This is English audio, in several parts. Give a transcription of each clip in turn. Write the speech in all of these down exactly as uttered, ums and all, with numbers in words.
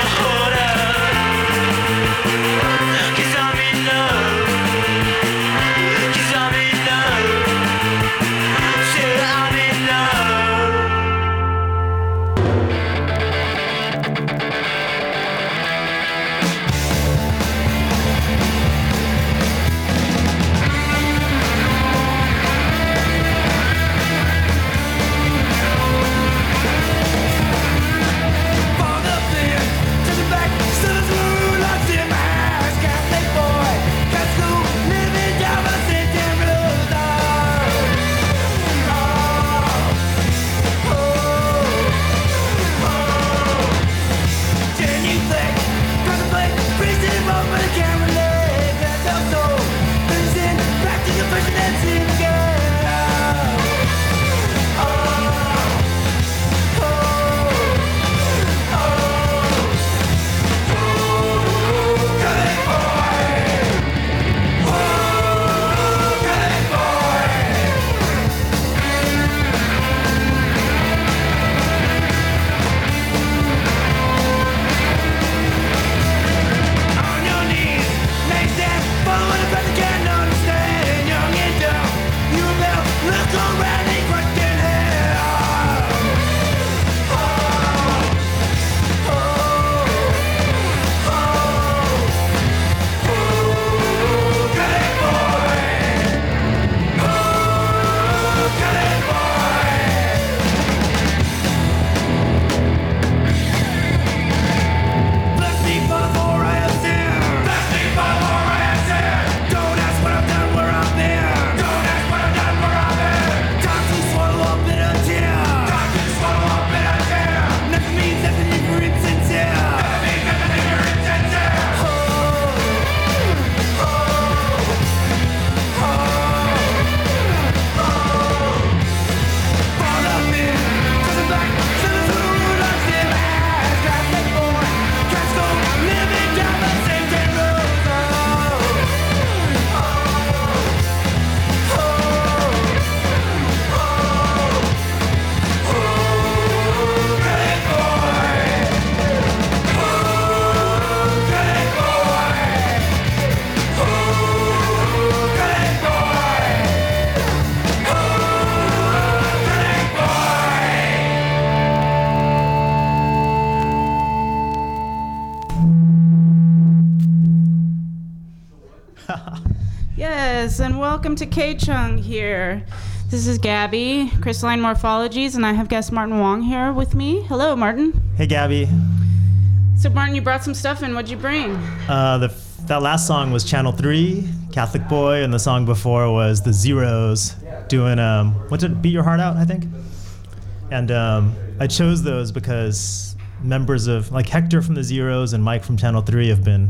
Yes, and welcome to K-Chung here. This is Gabby, Crystalline Morphologies, and I have guest Martin Wong here with me. Hello, Martin. Hey, Gabby. So, Martin, you brought some stuff in. What'd you bring? Uh, the, that last song was Channel three, Catholic Boy, and the song before was The Zeros doing, um, what's it, Beat Your Heart Out, I think? And um, I chose those because members of, like Hector from The Zeros and Mike from Channel three have been,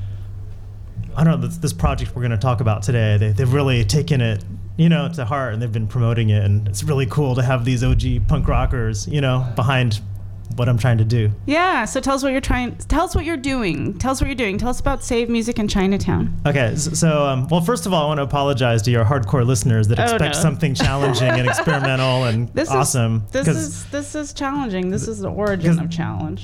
I don't know, this, this project we're going to talk about today, they, they've really taken it, you know, to heart, and they've been promoting it, and it's really cool to have these O G punk rockers, you know, behind what I'm trying to do. Yeah, so tell us what you're trying, tell us what you're doing. Tell us what you're doing. Tell us about Save Music in Chinatown. Okay, so, um, well, first of all, I want to apologize to your hardcore listeners that oh, expect no. something challenging and experimental and this awesome. Is, this is this is challenging. This is the origin of challenge.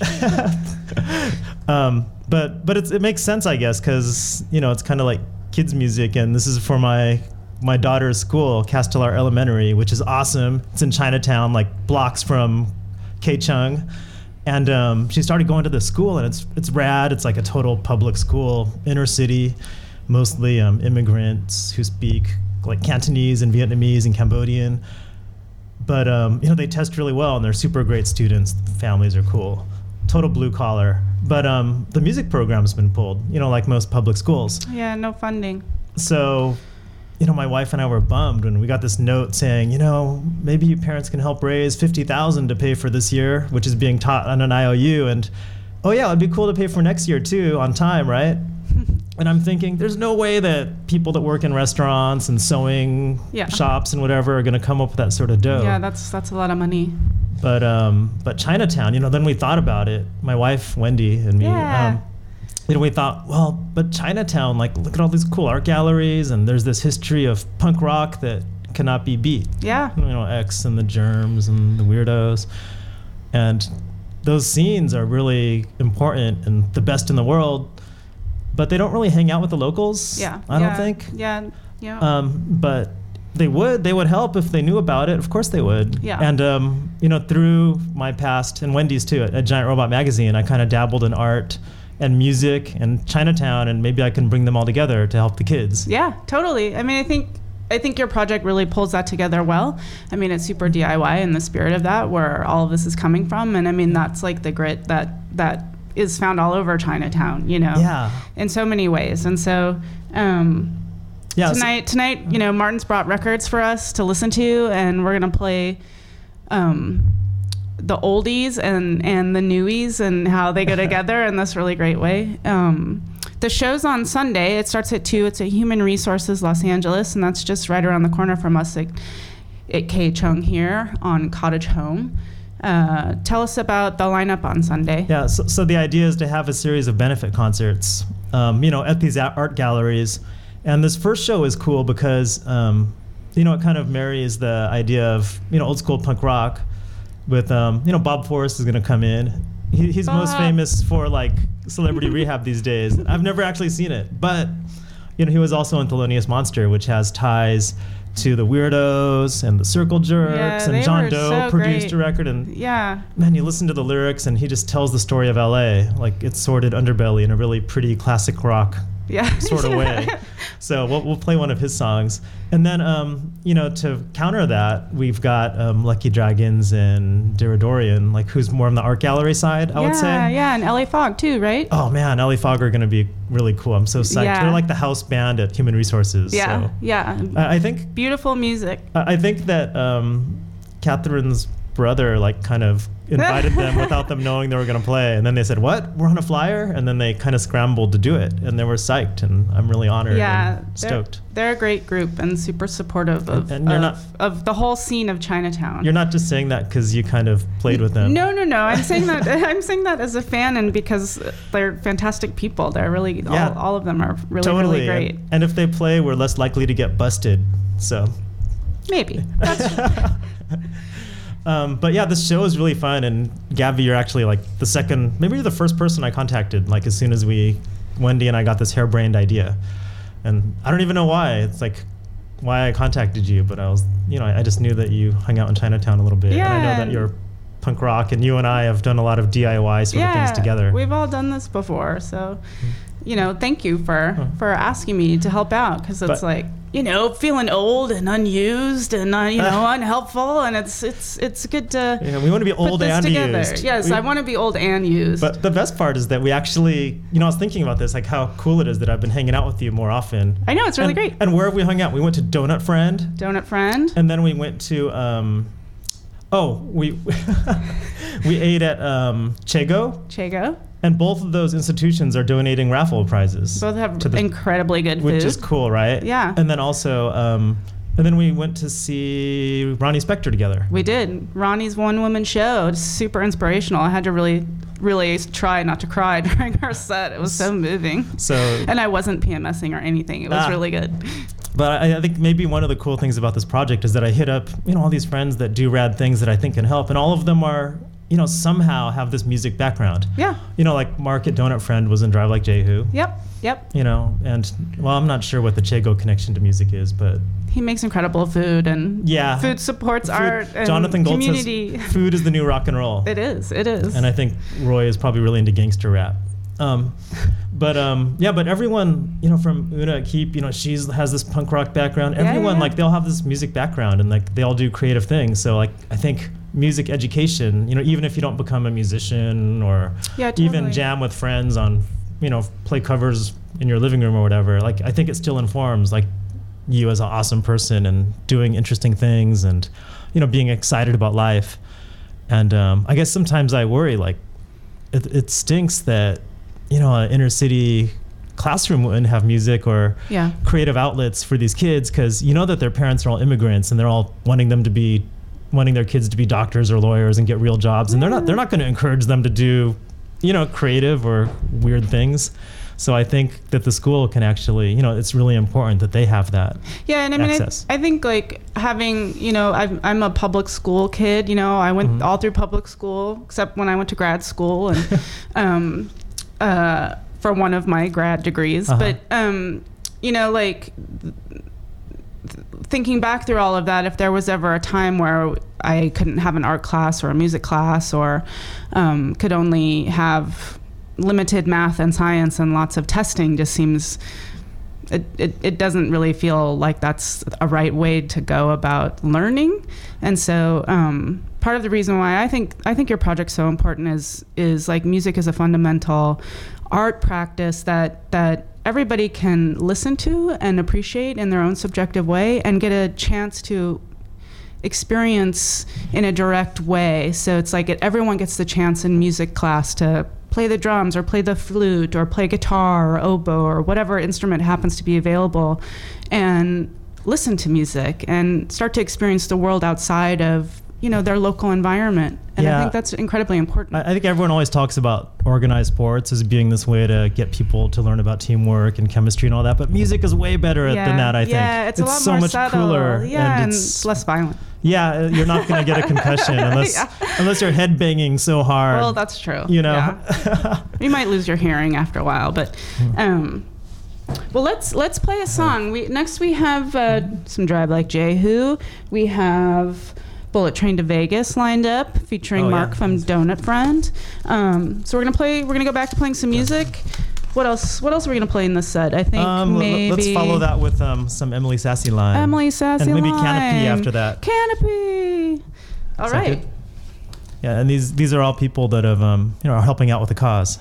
um, but but it's, it makes sense, I guess, because, you know, it's kind of like kids' music, and this is for my my daughter's school, Castellar Elementary, which is awesome. It's in Chinatown, like blocks from K-Chung. And um, she started going to the school, and it's it's rad. It's like a total public school, inner city, mostly um, immigrants who speak like Cantonese and Vietnamese and Cambodian. But um, you know, they test really well, and they're super great students. The families are cool, total blue collar. But um, the music program's been pulled, you know, like most public schools. Yeah, no funding. So, you know, my wife and I were bummed when we got this note saying, you know, maybe you parents can help raise fifty thousand dollars to pay for this year, which is being taught on an I O U. And, oh yeah, it'd be cool to pay for next year too, on time, right? And I'm thinking, there's no way that people that work in restaurants and sewing yeah. shops and whatever are going to come up with that sort of dough. Yeah, that's that's a lot of money. But um, but Chinatown, you know, then we thought about it. My wife, Wendy, and me. Yeah. Um, You know, we thought, well, but Chinatown, like, look at all these cool art galleries, and there's this history of punk rock that cannot be beat. Yeah. You know, X and the Germs and the Weirdos. And those scenes are really important and the best in the world, but they don't really hang out with the locals. Yeah. I yeah, don't think. Yeah. Yeah. Um, but they would. They would help if they knew about it. Of course they would. Yeah. And um, you know, through my past and Wendy's too, at, at Giant Robot Magazine, I kind of dabbled in art and music and Chinatown, and maybe I can bring them all together to help the kids. Yeah, totally. I mean, I think I think your project really pulls that together well. I mean, it's super D I Y in the spirit of that, where all of this is coming from, and I mean, that's like the grit that that is found all over Chinatown, you know, Yeah. in so many ways. And so. Um, Yeah. so- Tonight, tonight, you know, Martin's brought records for us to listen to, and we're gonna play um, the oldies and and the newies and how they go together in this really great way. Um, the show's on Sunday. It starts at two. It's at Human Resources Los Angeles, and that's just right around the corner from us at, at K Chung here on Cottage Home. Uh, tell us about the lineup on Sunday. Yeah, so, so the idea is to have a series of benefit concerts, um, you know, at these a- art galleries. And this first show is cool because, um, you know, it kind of marries the idea of, you know, old school punk rock with, um, you know, Bob Forrest is going to come in. He, he's Bob. most famous for, like, Celebrity Rehab these days. I've never actually seen it. But, you know, he was also in Thelonious Monster, which has ties to the Weirdos and the Circle Jerks. Yeah, and they John were Doe so produced great. a record. And Yeah. man, you listen to the lyrics and he just tells the story of L A, like its sordid underbelly in a really pretty classic rock Yeah. sort of way. So we'll, we'll play one of his songs. And then, um, you know, to counter that, we've got um, Lucky Dragons and Diridorian, like who's more on the art gallery side, I yeah, would say. Yeah, and L A Fog too, right? Oh man, Ellie Fogg are going to be really cool. I'm so psyched. Yeah. They're like the house band at Human Resources. Yeah, So. yeah. I I think Beautiful music. I I think that um, Catherine's brother like kind of invited them without them knowing they were going to play, and then they said, "What? We're on a flyer?" And then they kind of scrambled to do it, and they were psyched, and I'm really honored Yeah, and they're, stoked. they're a great group and super supportive of, And- and you're of, not- of the whole scene of Chinatown. You're not just saying that because you kind of played with them. No, no, no. I'm saying that I'm saying that as a fan and because they're fantastic people. They're really Yeah. all, all of them are really totally. really great. And, and if they play, we're less likely to get busted. So. Maybe. That's, Um, but yeah, this show is really fun, and Gabby, you're actually like the second, maybe you're the first person I contacted. Like as soon as we, Wendy and I got this harebrained idea, and I don't even know why. It's like why I contacted you, but I was, you know, I just knew that you hung out in Chinatown a little bit, Yeah. and I know that you're punk rock, and you and I have done a lot of D I Y sort yeah, of things together. We've all done this before, so you know, thank you for Huh. for asking me to help out because it's But- like you know feeling old and unused and uh, you know unhelpful, and it's it's it's good to Yeah, we want to be put old this and together. used. Yes, We- I want to be old and used. But the best part is that we actually, you know, I was thinking about this, like how cool it is that I've been hanging out with you more often. I know it's really and, great. And where have we hung out? We went to Donut Friend. Donut Friend. And then we went to, um, oh, we we ate at um, Chego, Chego. and both of those institutions are donating raffle prizes. Both have to the- incredibly good which food. is cool, right? Yeah. And then also, um, and then we went to see Ronnie Spector together. We did. Ronnie's one woman show. It's super inspirational. I had to really, really try not to cry during our set. It was so moving. So, And I wasn't PMSing or anything. It was Ah. really good. but I, I think maybe one of the cool things about this project is that I hit up, you know, all these friends that do rad things that I think can help, and all of them are, you know, somehow have this music background. Yeah. You know, like Mark at Donut Friend was in Drive Like Jehu. Yep. Yep. You know, and well, I'm not sure what the Chego connection to music is, but He makes incredible food, and yeah, food supports Food- art and Jonathan Gold community. says food is the new rock and roll. It is. It is. And I think Roy is probably really into gangster rap. Um, but um, yeah, but everyone, you know, from Una Keep, you know, she's has this punk rock background. Yeah, Everyone, yeah. like, they all have this music background, and like they all do creative things. So like, I think music education, you know, even if you don't become a musician or Yeah, even totally. jam with friends on, you know, play covers in your living room or whatever, like I think it still informs like you as an awesome person and doing interesting things and, you know, being excited about life. And um, I guess sometimes I worry, like, it, it stinks that, you know, an inner city classroom wouldn't have music or Yeah. creative outlets for these kids, because you know that their parents are all immigrants and they're all wanting them to be, wanting their kids to be doctors or lawyers and get real jobs, and they're not they're not going to encourage them to do, you know, creative or weird things. So I think that the school can actually, you know, it's really important that they have that. Yeah, and I mean, I, I think like having, you know, I've, I'm a public school kid. You know, I went mm-hmm. all through public school except when I went to grad school and um, uh, for one of my grad degrees. Uh-huh. But um, you know, like. Thinking back through all of that, if there was ever a time where I couldn't have an art class or a music class or um, could only have limited math and science and lots of testing, just seems it, it, it doesn't really feel like that's a right way to go about learning. And so um, part of the reason why I think I think your project's so important is is like music is a fundamental art practice that that everybody can listen to and appreciate in their own subjective way and get a chance to experience in a direct way. So it's like it, everyone gets the chance in music class to play the drums or play the flute or play guitar or oboe or whatever instrument happens to be available and listen to music and start to experience the world outside of, you know, their local environment. And yeah. I think that's incredibly important. I think everyone always talks about organized sports as being this way to get people to learn about teamwork and chemistry and all that, but music is way better yeah. than that, I think. Yeah, it's, it's a lot so more much subtle. cooler. Yeah, and, and it's, it's less violent. Yeah, you're not going to get a concussion unless yeah. unless you're headbanging so hard. Well, that's true. You know? Yeah. You might lose your hearing after a while, but... Um, well, let's let's play a song. We Next we have uh, some Drive Like Jehu. We have... Bullet Train to Vegas lined up, featuring oh, Mark yeah. from Donut Friend. Um, so we're gonna play. We're gonna go back to playing some music. What else? What else are we gonna play in this set? I think um, maybe. Let's follow that with um, some Emily Sassy Line. Emily Sassy and maybe Line. Canopy after that. Canopy. All right. Good? Yeah, and these these are all people that have um, you know are helping out with the cause.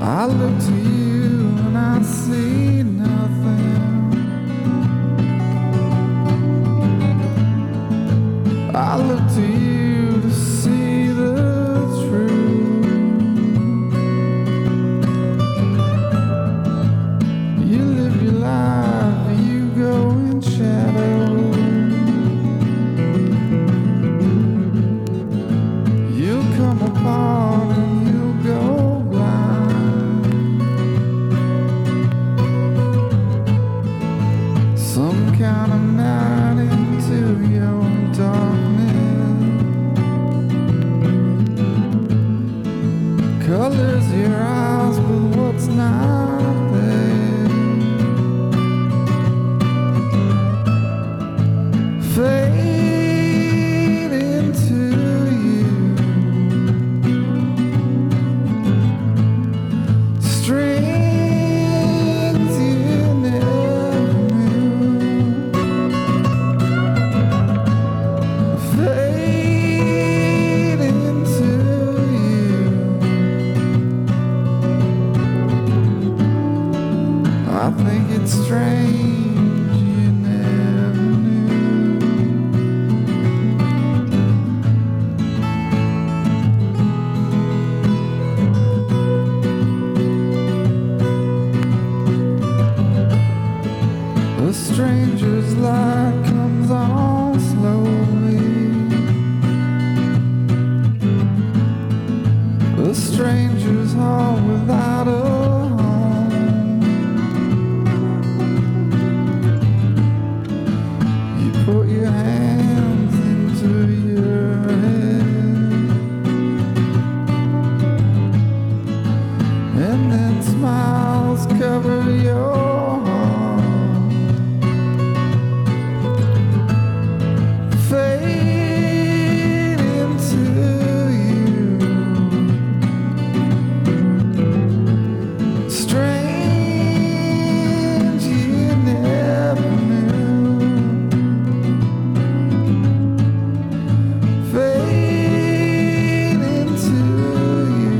I look to you and I see nothing. I look to you to see the truth. You live your life, you go in shadow. You'll come apart and you'll go blind. Some kind of night into your darkness. Colors your eyes, but what's not there? Fade into you. Strings you never knew. Fade into you. I think it's strange you never knew. A stranger's light comes on slowly. A stranger's heart without a home. You put your hands into your head and then smiles cover your heart. Fade into you. Strange you never knew. Fade into you.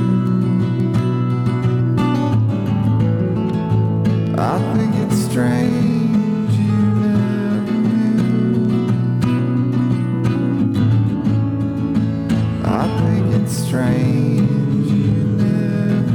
I think it's strange you never knew. I think it's strange you never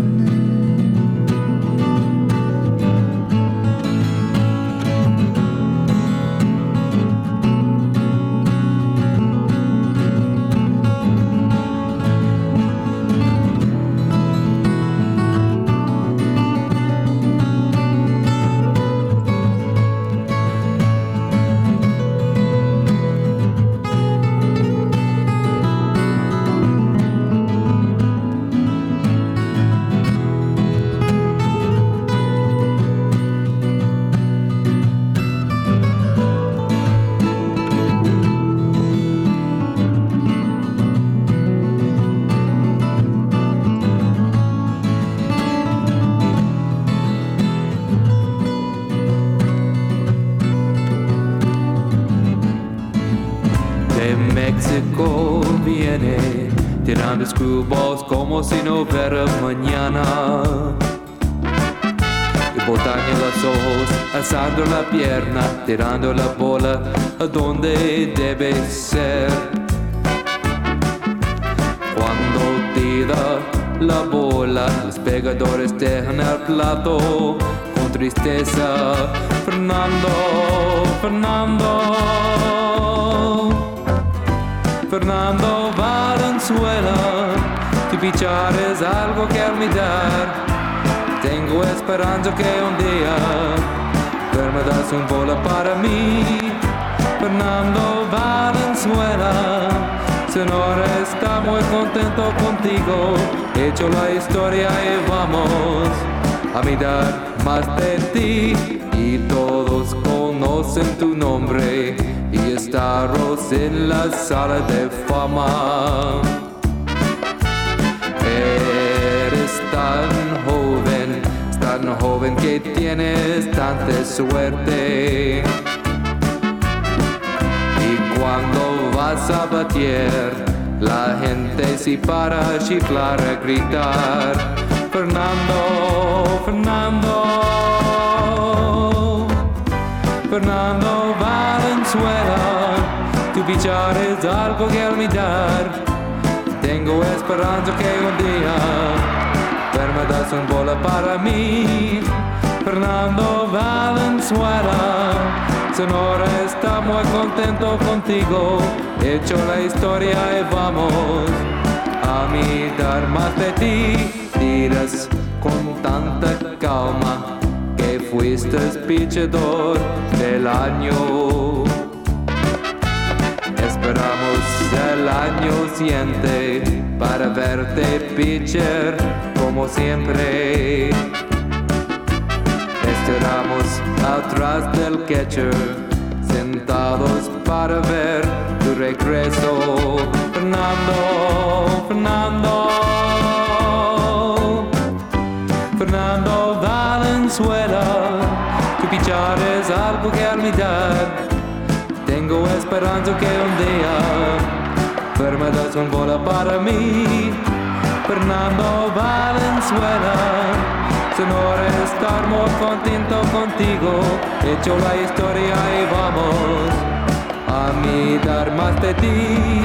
De México viene tirando screwballs como si no hubiera mañana. Y botando los ojos, alzando la pierna, tirando la bola a donde debe ser. Cuando tira la bola, los pegadores dejan el plato con tristeza. Fernando, Fernando. Fernando Valenzuela, tu pichar es algo que olvidar. Tengo esperanza que un día me das un bola para mí. Fernando Valenzuela, Señor, está muy contento contigo. Hecho la historia y vamos a mirar más de ti. Y todos conocen tu nombre y estarás en la sala de fama. Eres tan joven, tan joven que tienes tanta suerte. Y cuando vas a batir, la gente se para a chiflar, a gritar. Fernando esperando que un día permitas un bola para mí. Fernando Valenzuela, Sonora está muy contento contigo. Hecho la historia y vamos a mirar más de ti. Dirás con tanta calma que fuiste pichador del año. Esperamos el año siguiente para verte pitcher como siempre. Estiramos atrás del catcher, sentados para ver tu regreso. Fernando, Fernando, Fernando Valenzuela, tu pichar es algo que olvidar. Tengo esperanza que un día permitas un bola para mí. Fernando Valenzuela, Sonora estar muy contento contigo. Hecho la historia y vamos a mirar más de ti.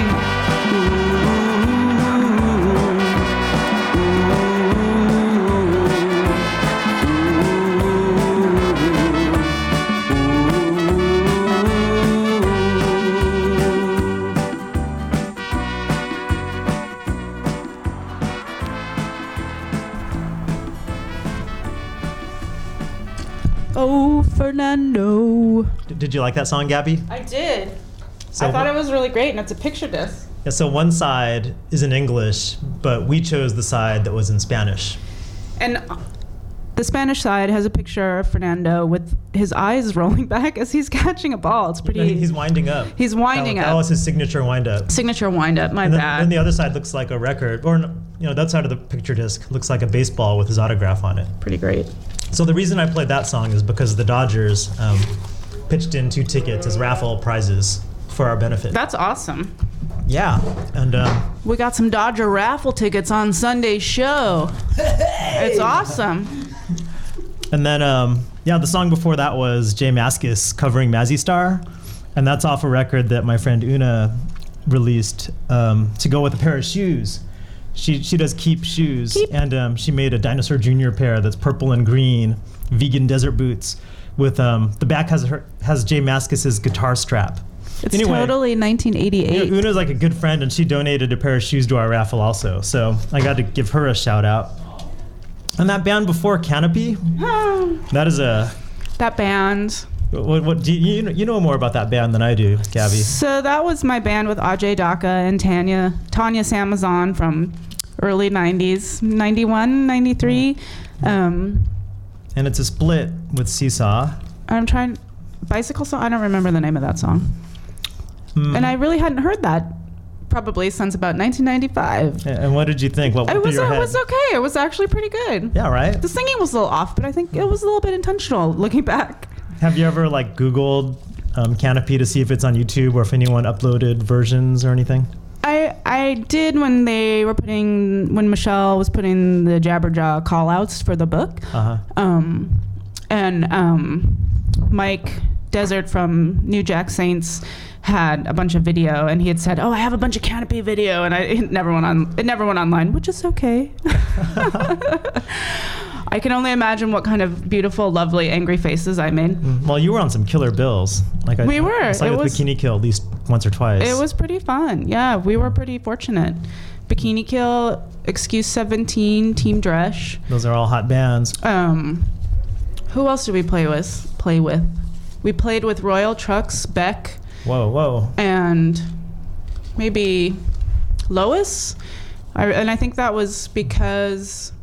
Oh, Fernando. D- Did you like that song, Gabby? I did. So I thought wh- it was really great, and it's a picture disc. Yeah, so one side is in English, but we chose the side that was in Spanish. And the Spanish side has a picture of Fernando with his eyes rolling back as he's catching a ball. It's pretty. He's winding up. He's winding that, up. That was his signature wind up. Signature wind up. My And then, bad. then the other side looks like a record, or you know, that side of the picture disc looks like a baseball with his autograph on it. Pretty great. So the reason I played that song is because the Dodgers um, pitched in two tickets as raffle prizes for our benefit. That's awesome. Yeah, and um, We got some Dodger raffle tickets on Sunday's show. It's awesome. and then um, yeah, the song before that was Jay Mascis covering Mazzy Star, and that's off a record that my friend Una released um, to go with a pair of shoes. She she does Keep shoes, Keep. and um, she made a Dinosaur Junior pair that's purple and green, vegan desert boots. With um, the back has her has Jay Mascis's guitar strap. It's Anyway, totally nineteen eighty-eight. You know, Una's like a good friend, and she donated a pair of shoes to our raffle also. So I got to give her a shout out. And that band before, Canopy, that is a That band. what? What do you, you know? You know more about that band than I do, Gabby. So that was my band with Ajay Daka and Tanya Tanya Samazon from early nineties, ninety-one, ninety-three. Um, And it's a split with Seesaw. I'm trying bicycle song. I don't remember the name of that song. Mm. And I really hadn't heard that probably since about nineteen ninety-five. And what did you think? What went It through was your it head? was okay. It was actually pretty good. Yeah, right. The singing was a little off, but I think it was a little bit intentional looking back. Have you ever like Googled um, Canopy to see if it's on YouTube or if anyone uploaded versions or anything? I I did when they were putting when Michelle was putting the Jabberjaw call outs for the book. Uh huh. Um, and um, Mike Desert from New Jack Saints had a bunch of video, and he had said, "Oh, I have a bunch of Canopy video," and I it never went on. It never went online, which is okay. I can only imagine what kind of beautiful, lovely, angry faces I made. Well, you were on some killer bills. Like I, We were. I saw you It with was- Bikini Kill at least once or twice. It was pretty fun. Yeah, we were pretty fortunate. Bikini Kill, Excuse seventeen, Team Dresch. Those are all hot bands. Um, who else did we play with? Play with? We played with Royal Trucks, Beck, Whoa, whoa. and maybe Lois. I, and I think that was because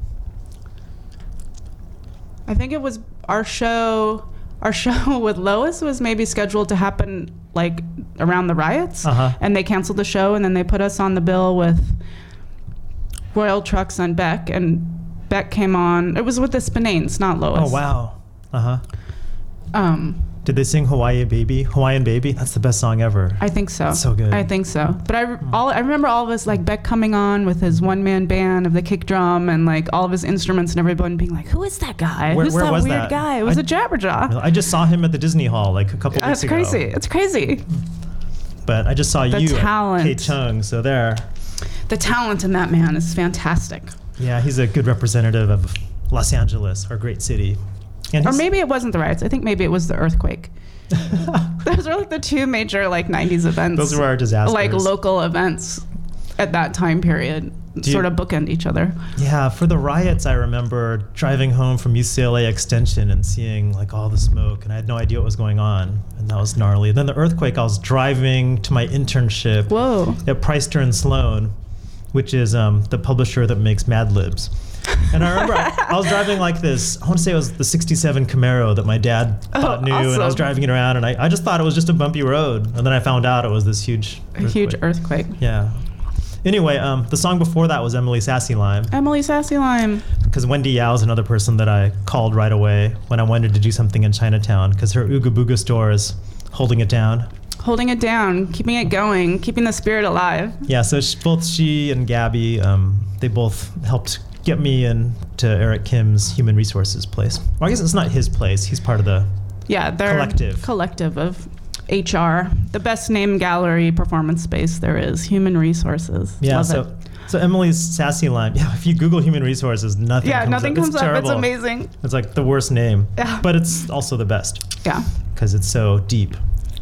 I think it was our show. Our show with Lois was maybe scheduled to happen like around the riots, Uh-huh. and they canceled the show, and then they put us on the bill with Royal Trucks and Beck, and Beck came on. It was with the Spinanes, not Lois. Oh, wow. Uh-huh. Um, Did they sing Hawaii Baby? Hawaiian Baby? That's the best song ever. I think so. That's so good. I think so. But I, all, I remember all of us, like Beck coming on with his one-man band of the kick drum and like all of his instruments and everyone being like, who is that guy? Where- Who's where that was weird that? guy? It was I- a Jabberjaw. I just saw him at the Disney Hall like a couple weeks That's ago. crazy. It's crazy. But I just saw The you talent. at K Chung, so there. the talent in that man is fantastic. Yeah, he's a good representative of Los Angeles, our great city. And Or he's- maybe it wasn't the riots. I think maybe it was the earthquake. Those were like the two major like nineties events. Those were our disasters. Like local events at that time period. Do you- Sort of bookend each other. Yeah, for the riots, I remember driving home from U C L A Extension and seeing like all the smoke, and I had no idea what was going on, and that was gnarly. Then the earthquake, I was driving to my internship Whoa. at Preister and Sloan, which is um, the publisher that makes Mad Libs. And I remember I, I was driving like this, I want to say it was the sixty-seven Camaro that my dad bought Oh, new, and I was awesome. driving it around, and I, I just thought it was just a bumpy road, and then I found out it was this huge A huge earthquake. earthquake. Yeah. Anyway, um, the song before that was Emily Sassy Lime, Emily Sassy Lime. because Wendy Yao is another person that I called right away when I wanted to do something in Chinatown, because her Ooga Booga store is holding it down. Holding it down, keeping it going, keeping the spirit alive. Yeah, so sh both she and Gabby, um, they both helped get me into Eric Kim's Human Resources place. Well, I guess it's not his place. He's part of the... Yeah, they're Collective. collective of H R, the best named gallery performance space there is. Human Resources. Yeah, Love so it. so Emily's Sassy Lime. Yeah, if you Google Human Resources, nothing Yeah, comes nothing up. comes it's up. Terrible. It's amazing. It's like the worst name. Yeah. But it's also the best Yeah. because it's so deep.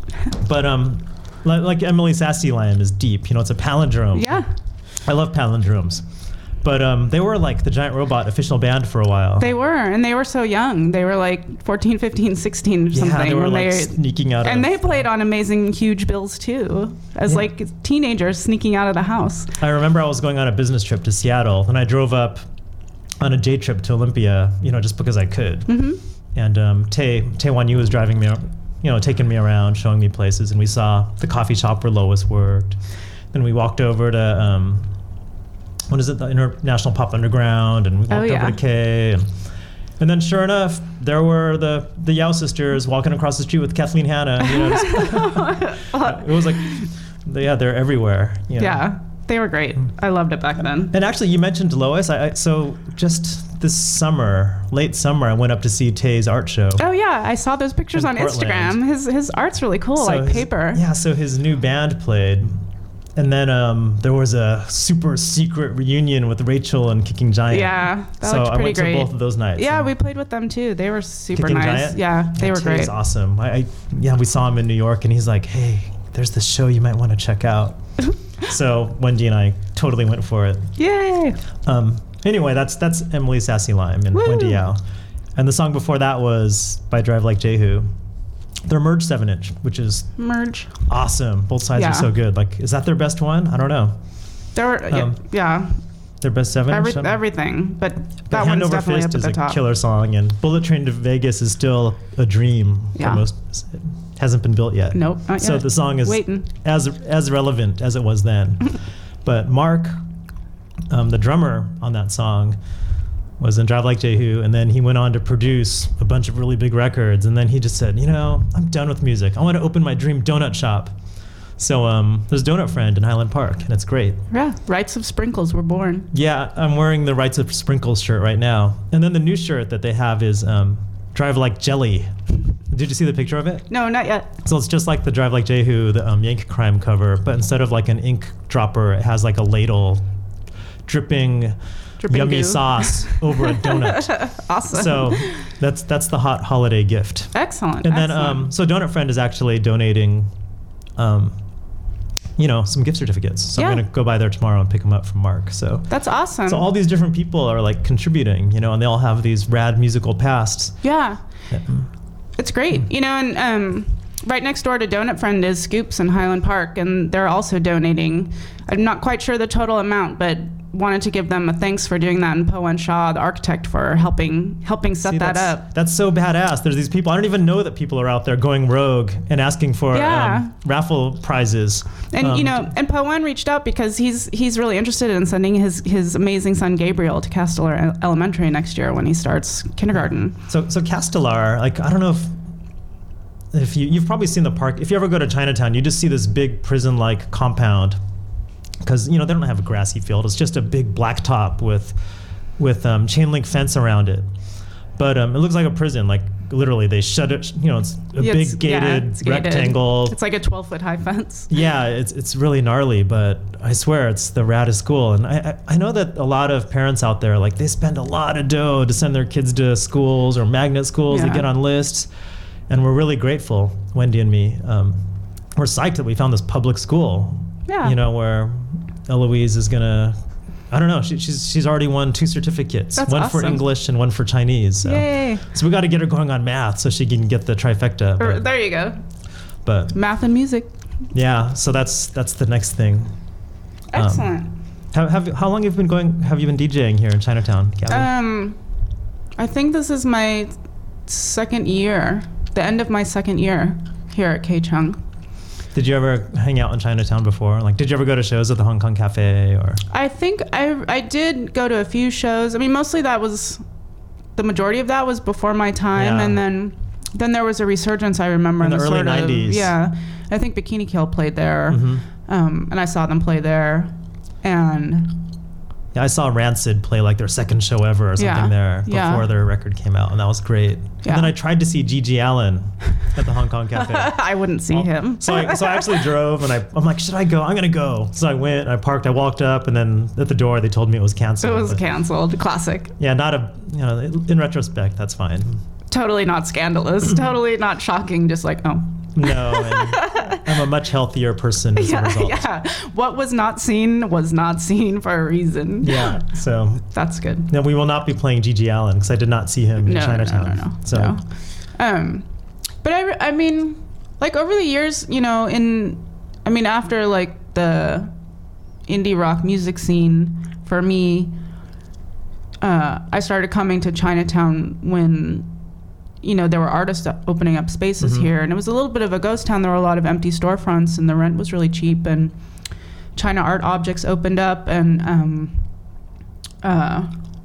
But um, like, like Emily Sassy Lime is deep. You know, it's a palindrome. Yeah. I love palindromes. But um, they were like the Giant Robot official band for a while. They were, and they were so young. They were like fourteen, fifteen, sixteen or something. yeah, they were when like they, sneaking out and of... they played on amazing huge bills too, as Yeah. like teenagers sneaking out of the house. I remember I was going on a business trip to Seattle, and I drove up on a day trip to Olympia, you know, just because I could. hmm And um, Tay, Tay Wan Yu was driving me, you know, taking me around, showing me places, and we saw the coffee shop where Lois worked. Then we walked over to, um, what is it, the International Pop Underground, and we walked Oh, yeah. over to Kay. And, and then sure enough, there were the, the Yao sisters walking across the street with Kathleen Hanna. You know, just- it was like, yeah, they're everywhere. You know. Yeah, they were great. I loved it back then. And actually, you mentioned Lois. I, I, so just this summer, late summer, I went up to see Tay's art show. Oh yeah, I saw those pictures In on Portland. Instagram. His his art's really cool, So like his- paper. Yeah, so his new band played. And then um, there was a super secret reunion with Rachel and Kicking Giant. Yeah, that so looked I pretty went great. to both of those nights. Yeah, and we played with them too. They were super Kicking nice. Giant? Yeah, they were Tay's great. awesome. I, I yeah, we saw him in New York, and he's like, "Hey, there's this show you might want to check out." So Wendy and I totally went for it. Yay! Um, anyway, that's that's Emily Sassy Lime and Woo. Wendy Yao. And the song before that was by Drive Like Jehu. Their Merge seven inch, which is Merge. awesome. Both sides Yeah. are so good. Like, is that their best one? I don't know. There were yeah, Um, yeah Their best seven every, inch? everything, but But that Hand one's Over definitely Fist up at is the a top. killer song, and Bullet Train to Vegas is still a dream Yeah. for most. It hasn't been built yet. Nope, not So yet. the song is Waiting. as as relevant as it was then. But Mark, um, the drummer on that song, was in Drive Like Jehu, and then he went on to produce a bunch of really big records, and then he just said, you know, I'm done with music. I want to open my dream donut shop. So um, there's Donut Friend in Highland Park, and it's great. Yeah, Rites of Sprinkles were born. Yeah, I'm wearing the Rites of Sprinkles shirt right now. And then the new shirt that they have is um, Drive Like Jelly. Did you see the picture of it? No, not yet. So it's just like the Drive Like Jehu, the um, Yank Crime cover, but instead of like an ink dropper, it has like a ladle dripping, Dripping yummy goo. sauce over a donut. Awesome. So that's that's the hot holiday gift. excellent. And then, excellent. um, so Donut Friend is actually donating, um, you know, some gift certificates. So Yeah. I'm gonna go by there tomorrow and pick them up from Mark. So that's awesome. so all these different people are like contributing, you know, and they all have these rad musical pasts. yeah, it's great. You know, and um, right next door to Donut Friend is Scoops in Highland Park, and they're also donating. I'm not quite sure the total amount, but wanted to give them a thanks for doing that, and Po and Shaw, the architect, for helping helping set See, that that's, up. That's so badass. There's these people. I don't even know that people are out there going rogue and asking for Yeah. um, raffle prizes. And Um, you know, and Poen reached out because he's he's really interested in sending his his amazing son Gabriel to Castellar Elementary next year when he starts kindergarten. So so Castellar, like I don't know if if you you've probably seen the park. If you ever go to Chinatown, you just see this big prison-like compound because you know they don't have a grassy field. It's just a big blacktop with with um, chain link fence around it. But um, it looks like a prison. Like literally they shut it. You know, it's a Yeah, big it's- yeah, gated it's gated. rectangle. It's like a twelve foot high fence. Yeah, it's it's really gnarly, but I swear it's the raddest school. And I, I I know that a lot of parents out there, like, they spend a lot of dough to send their kids to schools or magnet schools Yeah. to get on lists, and we're really grateful, Wendy and me. Um, we're psyched that we found this public school. Yeah. You know, where Eloise is gonna. I don't know. She, she's she's already won two certificates, That's one for awesome. English and one for Chinese. So. Yay. So we got to get her going on math so she can get the trifecta. Or- But, there you go. but Math and music. yeah, so that's that's the next thing. Um, Excellent. Have, have how long have you been going? Have you been DJing here in Chinatown, Gabby? Um, I think this is my second year, the end of my second year here at K Chung. Did you ever hang out in Chinatown before? Like, did you ever go to shows at the Hong Kong Cafe or? I think I I did go to a few shows. I mean, mostly that was the majority of that was before my time, Yeah. and then then there was a resurgence. I remember In in, the the early sort nineties. Of, yeah, I think Bikini Kill played there, Mhm. um, and I saw them play there, and Yeah, I saw Rancid play like their second show ever or something Yeah. there before Yeah. their record came out, and that was great. Yeah. And then I tried to see Gigi Allen at the Hong Kong Cafe. I wouldn't see him. So I, so I actually drove, and I, I'm like, should I go? I'm gonna go. So I went, I parked, I walked up, and then at the door they told me it was It canceled. was But canceled. Classic. yeah, not a, you know, in retrospect, that's fine. Totally not scandalous. Totally not shocking. Just like, oh. No, and I'm a much healthier person as a Yeah, result. yeah. What was not seen was not seen for a reason. Yeah, so That's good. no, we will not be playing Gigi Allen because I did not see him in No, no, no, Chinatown. no, no. So no. Um, but I, re- I mean, like over the years, you know, in, I mean, after like the indie rock music scene for me, uh, I started coming to Chinatown when, you know, there were artists opening up spaces Mhm. here, and it was a little bit of a ghost town. There were a lot of empty storefronts, and the rent was really cheap, and China Art Objects opened up, and um, uh,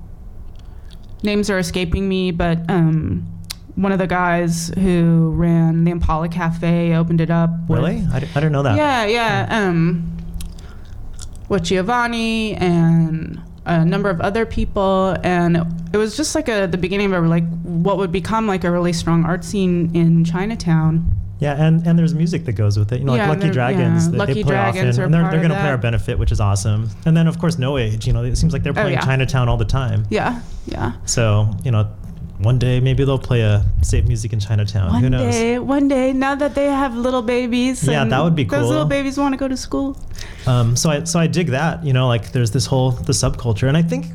names are escaping me, but um, one of the guys who ran the Impala Cafe opened it up. with- really, I, di- I didn't know that. yeah, yeah. Um, with Giovanni and a number of other people, and it was just like a the beginning of a, like what would become like a really strong art scene in Chinatown. Yeah, and, and there's music that goes with it. You know, Yeah, like Lucky there- Dragons, yeah, that Lucky they play Dragons often, are and they're part they're of gonna play that. our benefit, which is awesome. And then of course No Age. You know, it seems like they're Oh, playing yeah. Chinatown all the time. Yeah, yeah. So you know, one day maybe they'll play a Save Music in Chinatown. One Who knows? day, one day, now that they have little babies, Yeah, and that would be Those cool. little babies want to go to school. Um, so I so I dig that. You know, like there's this whole the subculture, and I think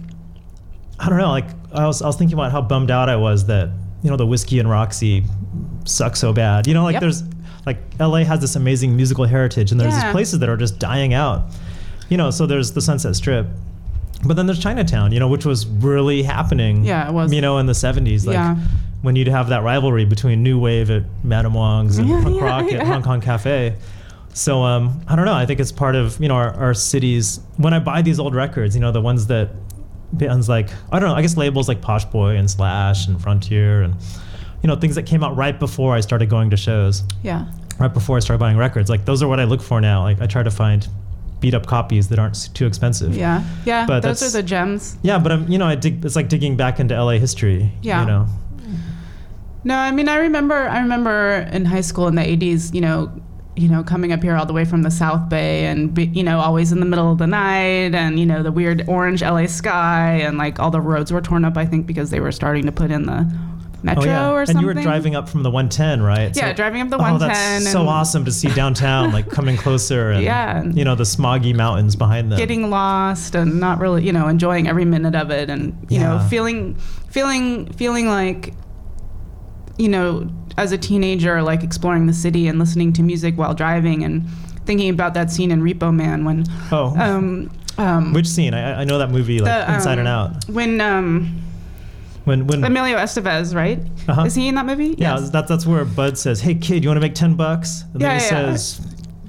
I don't know. Like I was I was thinking about how bummed out I was that you know the Whiskey and Roxy suck so bad. You know, like Yep. there's like L A has this amazing musical heritage, and there's Yeah. these places that are just dying out. You know, so there's the Sunset Strip, but then there's Chinatown. You know, which was really happening. Yeah, it was. You know, in the seventies, like Yeah. when you'd have that rivalry between New Wave at Madame Wong's and Yeah, punk yeah, rock yeah. at Hong Kong Cafe. So um, I don't know. I think it's part of you know our, our cities. When I buy these old records, you know the ones that bands like I don't know. I guess labels like Posh Boy and Slash and Frontier and you know things that came out right before I started going to shows, Yeah. right before I started buying records. Like those are what I look for now. Like I try to find beat up copies that aren't s- too expensive. Yeah. Yeah. But those that's- are the gems. Yeah, but I'm you know I dig. It's like digging back into L A history. Yeah. You know. No, I mean I remember I remember in high school in the eighties, you know, you know, coming up here all the way from the South Bay and be, you know, always in the middle of the night and you know the weird orange L A sky and like all the roads were torn up I think because they were starting to put in the metro Oh, yeah. or and something. you were driving up from the one ten, right? Yeah, driving up the oh, one ten. that's so and awesome to see downtown, like coming closer, and Yeah. you know the smoggy mountains behind them. Getting lost and not really, you know, enjoying every minute of it and you know Yeah. feeling feeling feeling like you know, as a teenager, like exploring the city and listening to music while driving and thinking about that scene in Repo Man when, oh, um, um, which scene? I, I know that movie like the, inside um, and out. when um, When when Emilio Estevez, right? Uh-huh. Is he in that movie? yeah, Yes. that, that's where Bud says, "Hey kid, you want to make ten bucks?" And then Yeah, he yeah. says,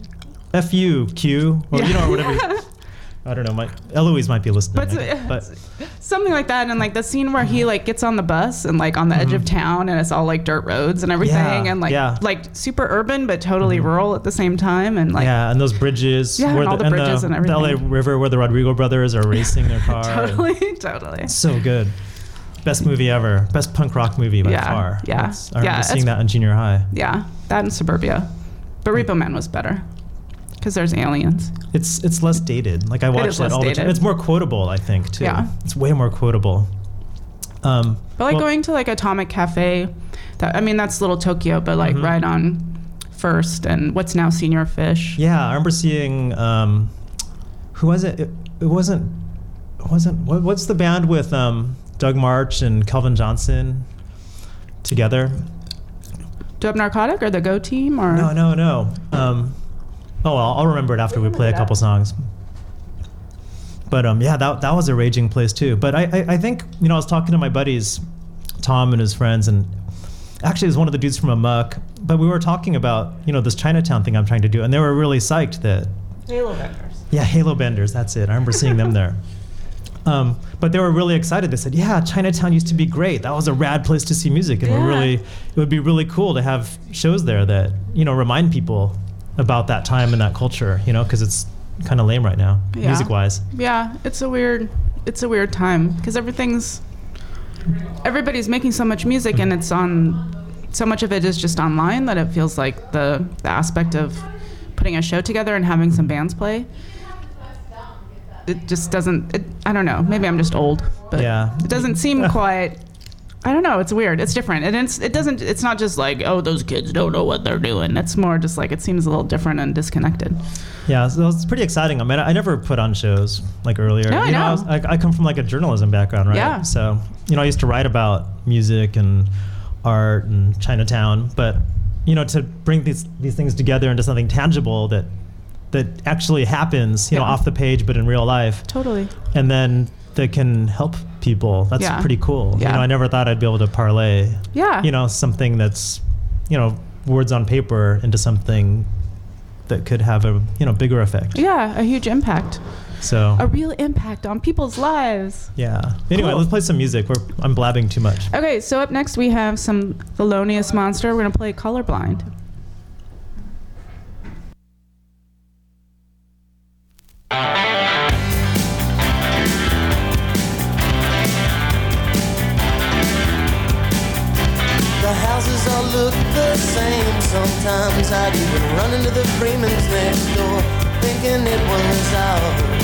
"F you, Q," or you know, or whatever. I don't know. My Eloise might be listening. But, I guess, but something like that, and like the scene where he like gets on the bus and like on the edge of town, and it's all like dirt roads and everything, Mm-hmm. Yeah, and like yeah. like super urban but totally rural at the same time, and like yeah, and those bridges. Yeah, where and all the bridges and The L A everything. River where the Rodrigo brothers are racing their car. and- totally, totally. so good. best movie ever, best punk rock movie by Yeah, far. yeah, That's- I remember yeah, seeing it's- that in junior high. Yeah, that and Suburbia. But Repo Man was better because there's aliens. It's it's less dated. Like I watch is that less all the dated. time. It's more quotable, I think, too. Yeah. It's way more quotable. Um, But like well, going to like Atomic Cafe, that I mean that's Little Tokyo, but like Mhm. right on First and what's now Senior Fish. Yeah, I remember seeing. Um, who was it? It, it wasn't. It wasn't. What, what's the band with um, Doug March and Kelvin Johnson together? Dub Narcotic or the Go Team or No, no, no. Um, oh, well, I'll remember it after we play a couple songs. But um, yeah, that that was a raging place too. But I, I I think you know I was talking to my buddies, Tom and his friends, and actually it was one of the dudes from Amok. But we were talking about you know this Chinatown thing I'm trying to do, and they were really psyched that Halo Vendors. yeah, Halo Benders. That's it. I remember seeing them there. Um, but they were really excited. They said, "Yeah, Chinatown used to be great. That was a rad place to see music, and Yeah. we really, it would be really cool to have shows there that you know remind people about that time and that culture. You know, because it's kind of lame right now, Yeah. music-wise. Yeah, it's a weird it's a weird time because everything's everybody's making so much music and it's on so much of it is just online that it feels like the the aspect of putting a show together and having some bands play. It just doesn't. It, I don't know. Maybe I'm just old, but Yeah. it doesn't seem quite. I don't know. It's weird. It's different, and it's it doesn't. It's not just like oh those kids don't know what they're doing. It's more just like it seems a little different and disconnected. Yeah, so it's pretty exciting. I mean, I never put on shows like earlier. No, I you know. I, was, I, I come from like a journalism background, right? Yeah. So you know, I used to write about music and art and Chinatown, but you know, to bring these these things together into something tangible that that actually happens, you know, Yeah. off the page but in real life, Totally. and then that can help people. That's Yeah. pretty cool. Yeah. You know, I never thought I'd be able to parlay, Yeah. you know, something that's, you know, words on paper into something that could have a, you know, bigger effect. Yeah, a huge impact. So, A real impact on people's lives. yeah. Anyway, Cool. let's play some music. We're, I'm blabbing too much. Okay, so up next we have some Thelonious Monster. We're going to play Colorblind. The houses all look the same. Sometimes I'd even run into the Freemans next door, thinking it was ours.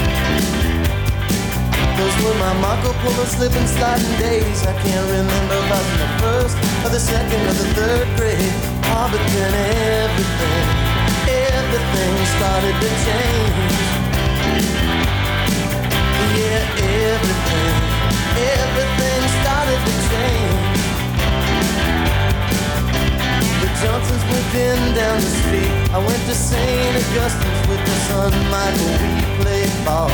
Those were my Marco Polo slip and sliding days. I can't remember if I was in the first or the second or the third grade. Oh, but then everything, everything started to change. Yeah, everything, everything started to change. The Johnsons moved in down the street. I went to Saint Augustine's with my son Michael. We played ball.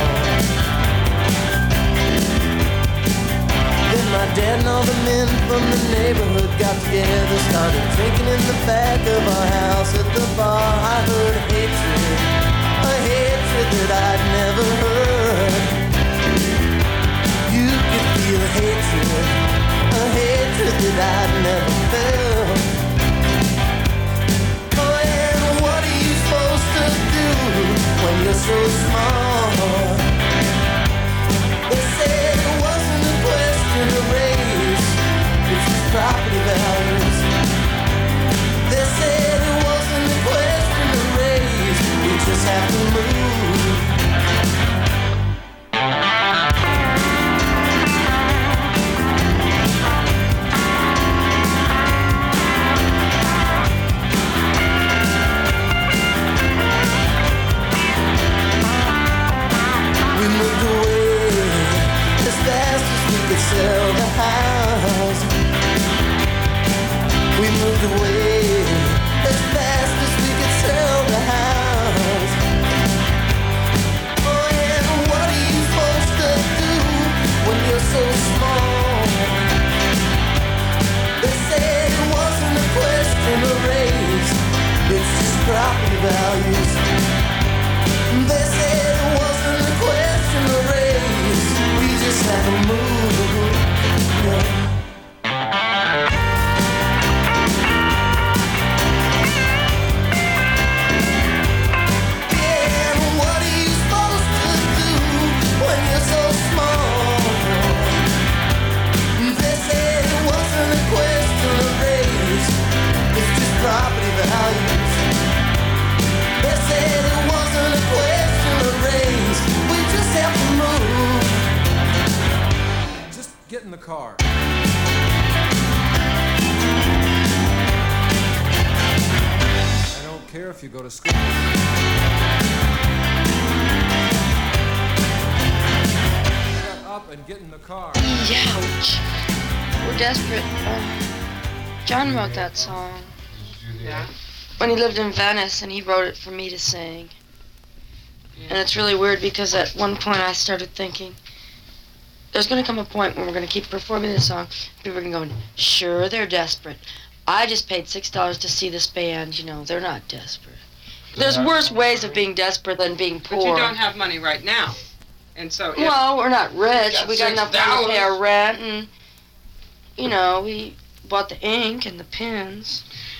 Then my dad and all the men from the neighborhood got together, started drinking in the back of our house at the bar. I heard hatred, a hatred that I'd never heard. You could feel hatred, a hatred that I'd never felt. Oh, and what are you supposed to do when you're so small? They said it wasn't a question of race, it's just property values. They said it wasn't a question of race, we just have to move. We moved away as fast as we could sell the house. We moved away as fast as we could sell the house. Oh yeah, what are you supposed to do when you're so small? They said it wasn't a question of race, it's just property values. They said it wasn't a question of race, we just had to move. Yeah. I don't care if you go to school. Get up and get in the car. Ouch. We're desperate. Um, John wrote that song. Yeah? When he lived in Venice, and he wrote it for me to sing. And it's really weird because at one point I started thinking, there's going to come a point when we're going to keep performing this song. People are going to go, sure, they're desperate. I just paid six dollars to see this band. You know, they're not desperate. There's worse ways of being desperate than being poor. But you don't have money right now. And so if Well, we're not rich. got We got enough money to pay our six dollars. rent, and, you know, we bought the ink and the pens.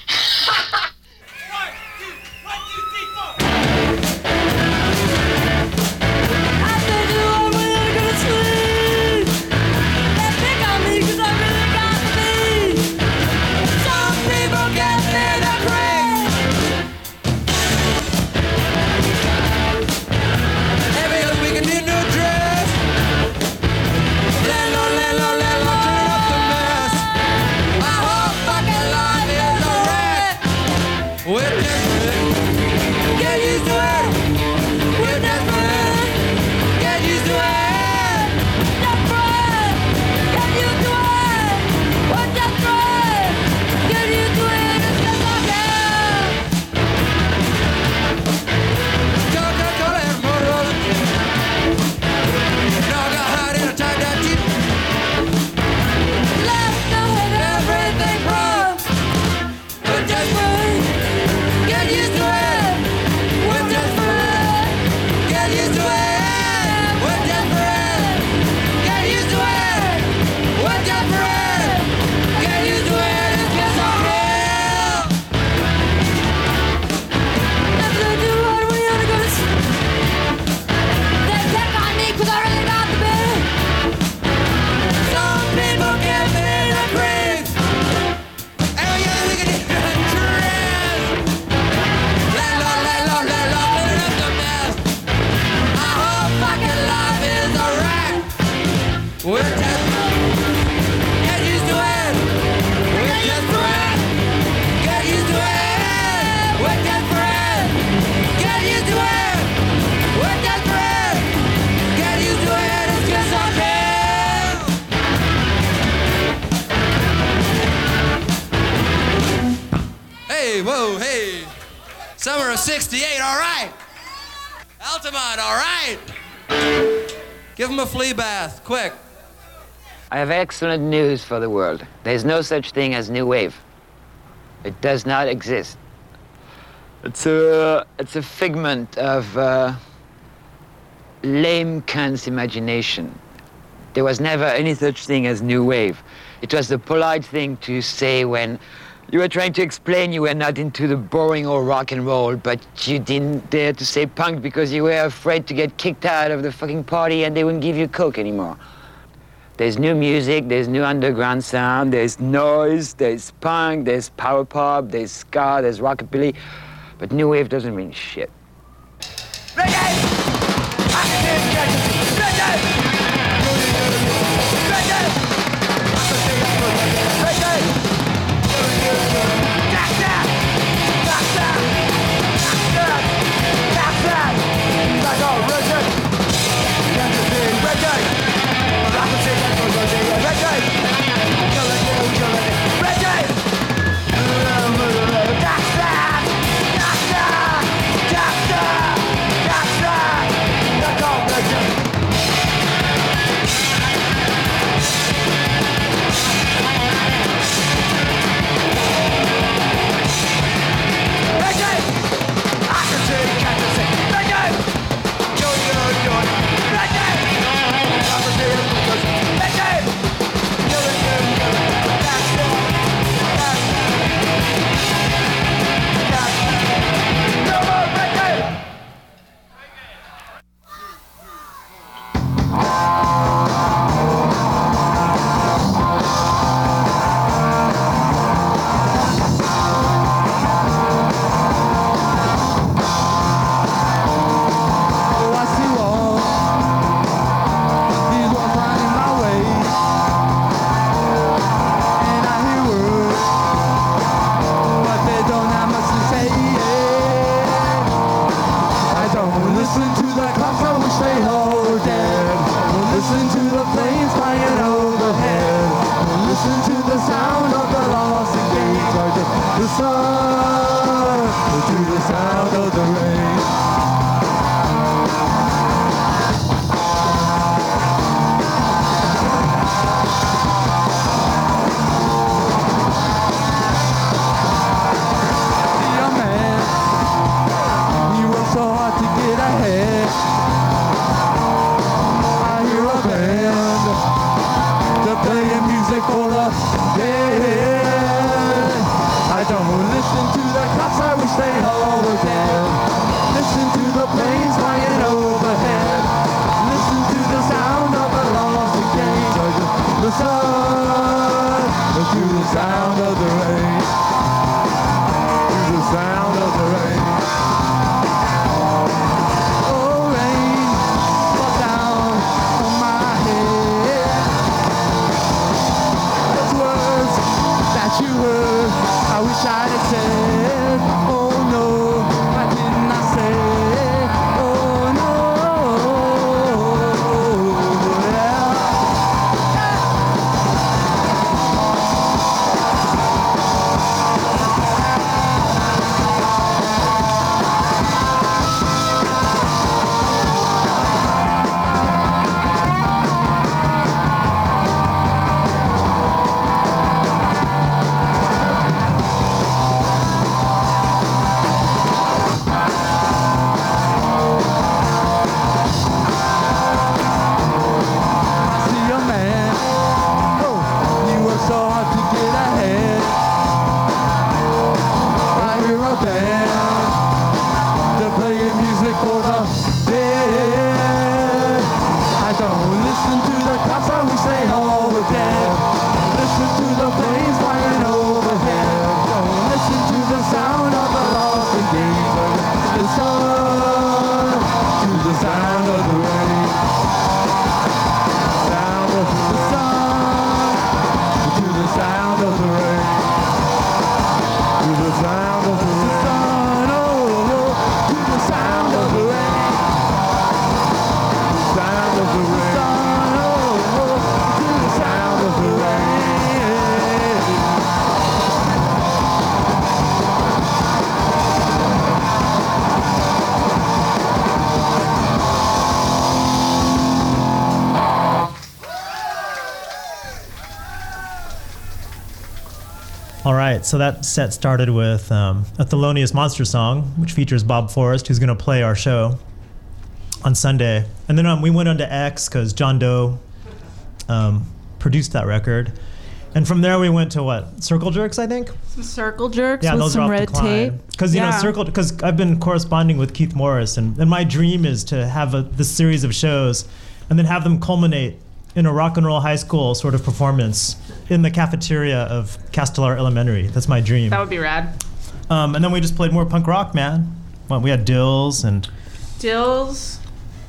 Every other week I need a new dress. Landlord, landlord, landlord, clean up the mess. My whole fucking life is a wreck. We're desperate. Get used to it. We're desperate. Get used to it. Desperate. Get used to it. We're desperate. Get used to it. It's just like hell. Coca-Cola and Motorola. Dog got hot in a tight that jeep. Left no head, everything wrong. We're desperate. Get used to it. We're desperate. Get used to it. We're desperate. Get used to it. We're desperate. Get used to it. It's just like hell. Nothing to do when we wanna go to sleep. They check on me 'cause I really got the bed. Some people get me the creeps. Every other week I need a dress. Landlord, landlord, landlord, clean up the mess. My whole fucking life is a wreck. We're desperate. Get used to it. We're desperate. Get used to it. We're desperate. Get used to it. We're desperate. Get used to it. It's just like hell. Hey, whoa, hey. Summer of sixty-eight, all right. Altamont, all right. Give him a flea bath, quick. I have excellent news for the world. There's no such thing as new wave. It does not exist. It's a, it's a figment of uh, lame cunts' imagination. There was never any such thing as new wave. It was the polite thing to say when you were trying to explain you were not into the boring old rock and roll, but you didn't dare to say punk because you were afraid to get kicked out of the fucking party and they wouldn't give you coke anymore. There's new music, there's new underground sound, there's noise, there's punk, there's power pop, there's ska, there's rockabilly, but new wave doesn't mean shit. Reggae! to the sound of the rain, to the sound of the rain. Oh, rain, fall down on my head. Those words that you heard, I wish I'd have said. Oh no, why didn't I say? Oh no, yeah. I see a man, oh, he works so hard to get ahead. I hear a band, they're playing music for the dead. I don't listen to the cops, I wish they all were dead. Listen to the planes flying overhead. Don't listen to the sound of the lost and gained. Listen to the sound of the rain. Sound of the sun, to the sound of the rain, to the sound of the sun, oh, oh, to the sound of the rain, the sound of the rain, oh, oh, to the sound of the rain. All right, so that set started with um, a Thelonious Monster song, which features Bob Forrest, who's going to play our show on Sunday. And then um, we went on to X because John Doe um, produced that record. And from there we went to what? Circle Jerks, I think? Some circle jerks Yeah, with those some are off red the tape. tape. Because, you Yeah. know, Circle, because I've been corresponding with Keith Morris, and, and my dream is to have a, this series of shows and then have them culminate in a rock and roll high school sort of performance in the cafeteria of Castellar Elementary. That's my dream. That would be rad. Um, and then we just played more punk rock, man. Well, we had Dills and Dills.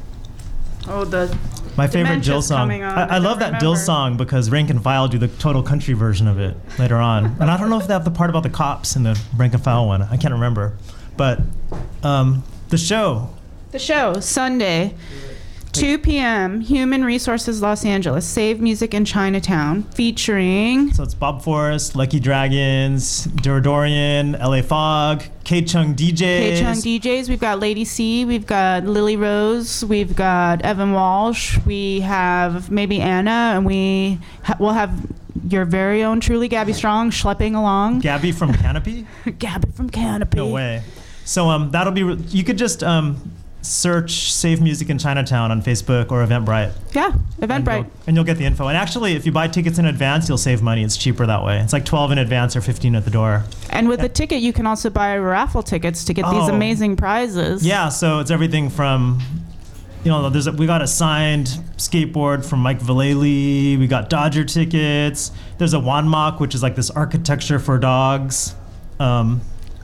Oh, the my favorite Dementia's Dill song. coming on. I, I I love don't that Dill remember. song because Rank and File do the total country version of it later on. And I don't know if they have the part about the cops in the Rank and File one. I can't remember. But um, the show. The show, Sunday, two p.m., Human Resources Los Angeles, Save Music in Chinatown, featuring So it's Bob Forrest, Lucky Dragons, Duradorian, L A Fog, K-Chung D Js. K-Chung D Js. We've got Lady C, we've got Lily Rose, we've got Evan Walsh, we have maybe Anna, and we ha- we'll have your very own truly Gabby Strong schlepping along. Gabby from Canopy? Gabby from Canopy. No way. So um, that'll be, re- you could just um, search Save Music in Chinatown on Facebook or Eventbrite. Yeah, And Eventbrite. you'll, and you'll get the info. And actually, if you buy tickets in advance, you'll save money. It's cheaper that way. It's like twelve in advance or fifteen at the door. And with the ticket, you can also buy raffle tickets to get these Oh. amazing prizes. Yeah, so it's everything from, you know, there's a, we got a signed skateboard from Mike Vallely. We got Dodger tickets. There's a Wanmok, which is like this architecture for dogs um,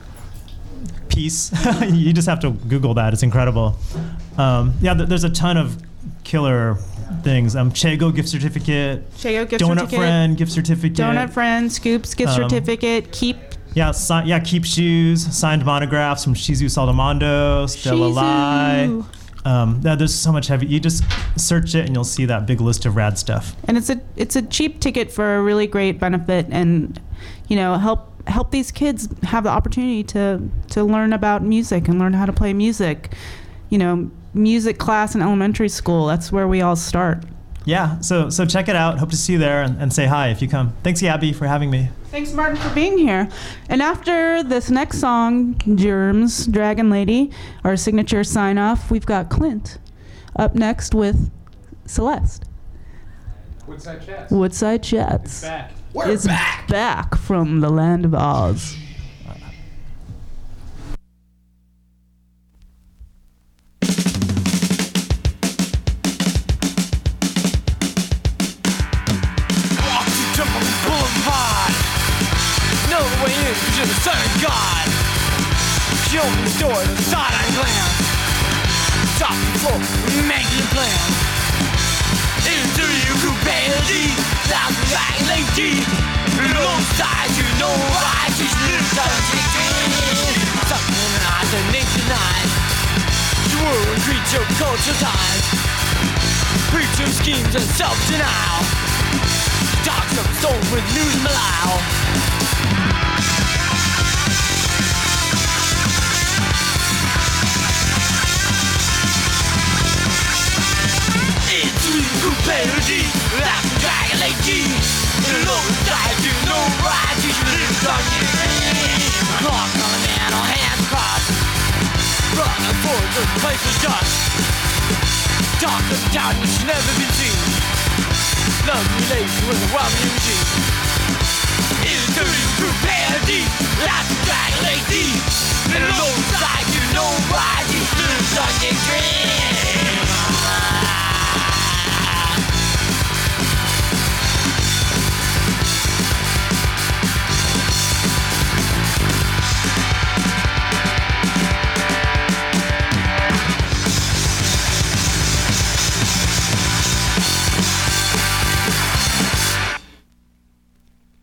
piece. You just have to Google that. It's incredible. Um, yeah, th- there's a ton of killer things. Um, Chego gift certificate. Chego gift Donut certificate. Friend gift certificate. Donut Friend, Scoops gift Um, certificate, Keep. Yeah, si- yeah, Keep Shoes, signed monographs from Shizu Saldamondo, Stella Lai. Shizu. Um, yeah, there's so much heavy. You just search it and you'll see that big list of rad stuff. And it's a it's a cheap ticket for a really great benefit, and you know help help these kids have the opportunity to to learn about music and learn how to play music. You know, music class in elementary school. That's where we all start. Yeah, so so check it out. Hope to see you there and, and say hi if you come. Thanks, Gabby, for having me. Thanks, Martin, for being here. And after this next song, Germs, Dragon Lady, our signature sign-off, we've got Clint up next with Celeste. Woodside Chats. Woodside Chats It's back. is back from the land of Oz. Walk to Temple Boulevard. to the sun god. She opened the door to the side-eye glance. Top the floor, making a plan. Into you could barely like a right leg deep. No side, you know why she's living something. Something eyes and naked eyes. You were a creature, culture ties. Preacher schemes and self-denial. Dogs of stone with news malao. It's we who play the G, like a dragon like G. The low side, you know right, you should live on you. Clock on a man, all hands crossed. Running for the place of dust. Talk of town which never been seen. Lovely lady with a welcome Eugene. It's the who play the D, like a dragon like D.